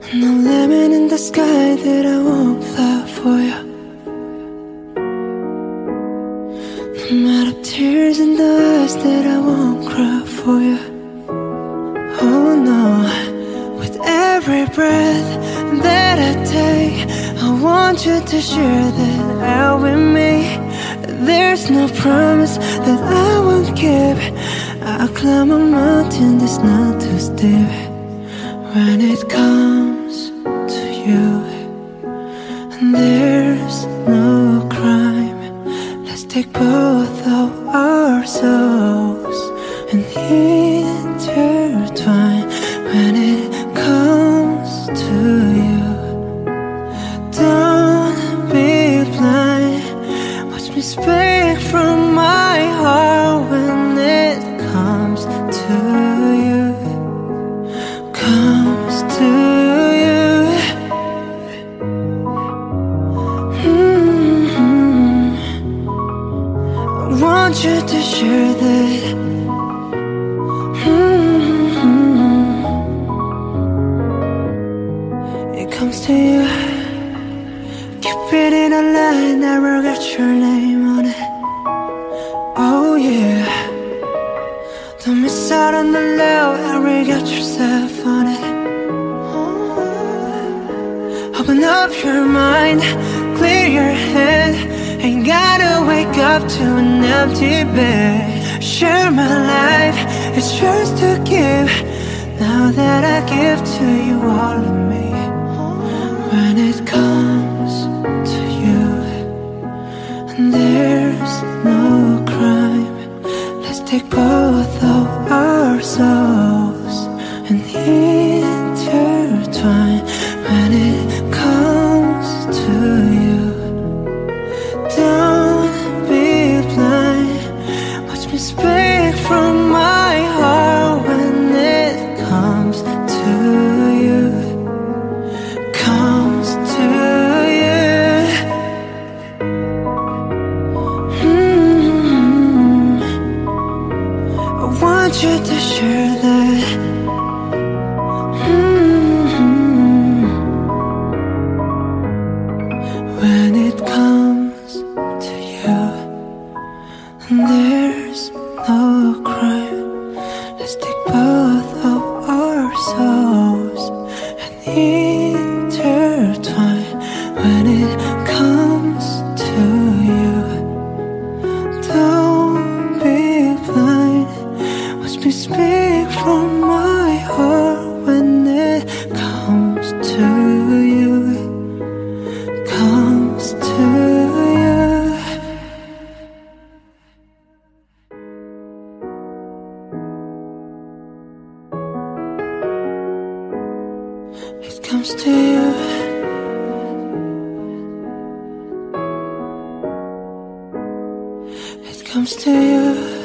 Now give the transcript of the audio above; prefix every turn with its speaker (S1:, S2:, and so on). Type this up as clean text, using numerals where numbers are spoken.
S1: No lemon in the sky that I won't fly for you. No matter tears in the eyes that I won't cry for you. Oh no, with every breath that I take, I want you to share that air with me. There's no promise that I won't keep. I'll climb a mountain that's not too steep. When it comes to you, and there's no crime, let's take both of our souls and intertwine. When it comes to you, don't be blind. Watch me speak from my heart. When it comes to you, comes to you. I want you to share that. It comes to you. Keep it in a line, never got your name on it. Oh yeah. Don't miss out on the love, ever got yourself on it. Open up your mind, clear your head. Ain't gotta wake up to an empty bed. Share my life, it's yours to give. Now that I give to you all of me. When it comes to you, and there's no crime, let's take both of our souls and intertwine. When it comes to you, don't be blind. Watch me speak from my heart. When it comes to you, comes to you. I want you to share that. When it comes to you, and there's no crime, let's take both of our souls and intertwine. When it comes to you, don't be blind. Watch me speak from my heart. When it comes to you, comes to you. It comes to you. It comes to you.